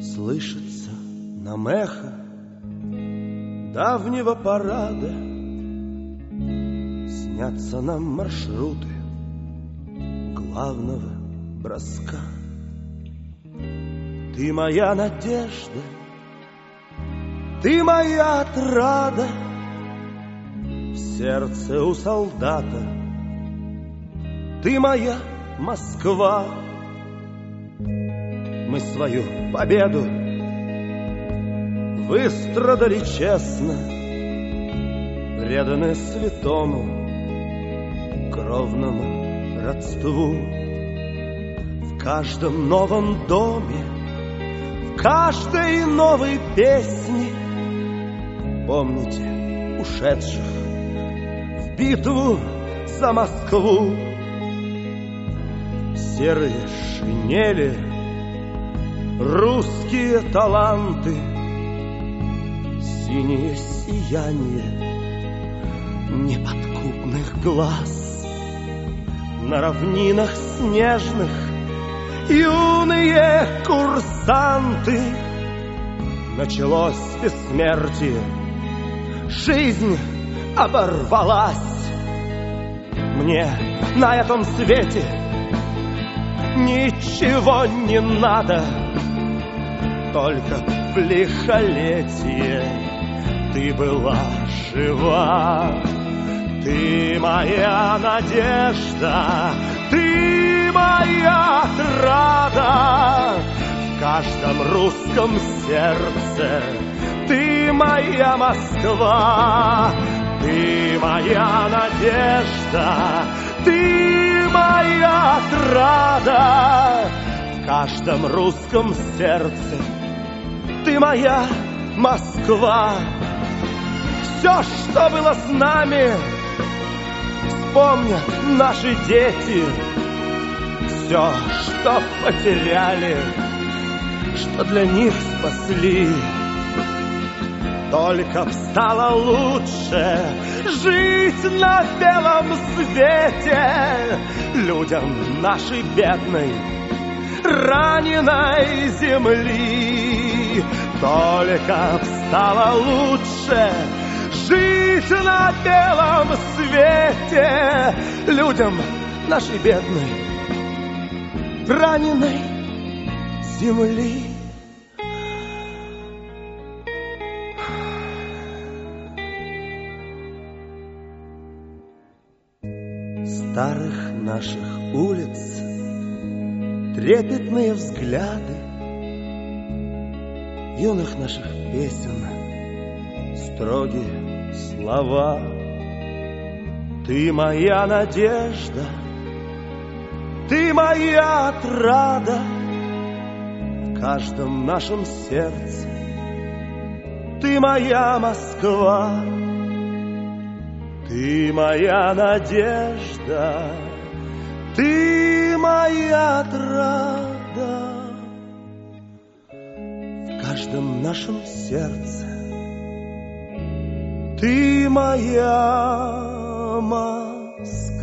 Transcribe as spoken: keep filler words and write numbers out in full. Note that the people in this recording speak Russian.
Слышится нам эхо давнего парада, снятся нам маршруты главного броска. Ты моя надежда, ты моя отрада, в сердце у солдата ты моя Москва. Мы свою победу выстрадали честно, преданы святому кровному родству. В каждом новом доме, в каждой новой песне помните ушедших в битву за Москву. Серые шинели, русские таланты, синее сияние неподкупных глаз. На равнинах снежных юные курсанты. Началось бессмертие, жизнь оборвалась. Мне на этом свете ничего не надо, только в лихолетие ты была жива. Ты моя надежда, ты моя отрада, в каждом русском сердце ты моя Москва. Ты моя надежда, ты моя отрада, в каждом русском сердце ты моя Москва. Все, что было с нами, вспомнят наши дети. Все, что потеряли, что для них спасли. Только б стало лучше жить на белом свете людям нашей бедной, раненой земли. Только б стало лучше жить на белом свете людям нашей бедной, раненой земли. Старых наших улиц трепетные взгляды, юных наших песен строгие слова. Ты моя надежда, ты моя отрада, в каждом нашем сердце ты моя Москва. Ты моя надежда, ты моя отрада, в каждом нашем сердце ты моя Москва.